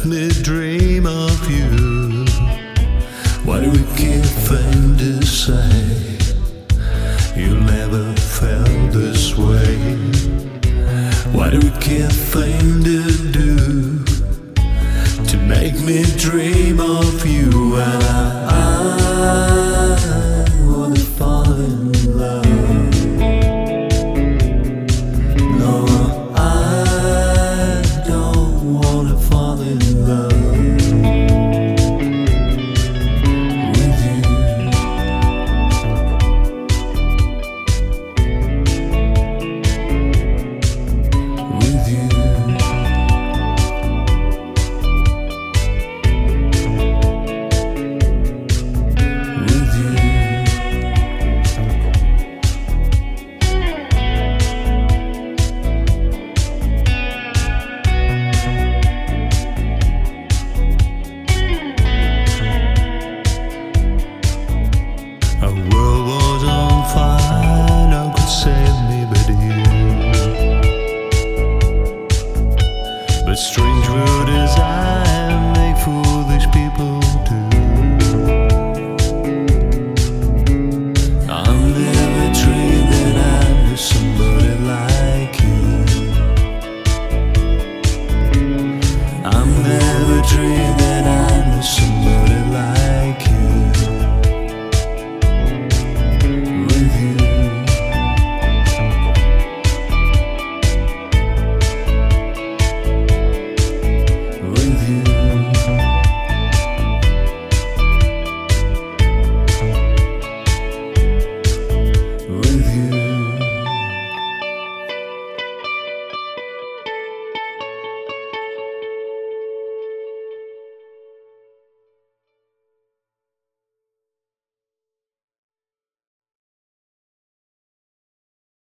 me dream of you. What a wicked thing to say. You never felt this way. What a wicked thing to do, to make me dream of you. And I wanna fall in love. No, I don't wanna fall in love with you. With you. But strange world as I make foolish people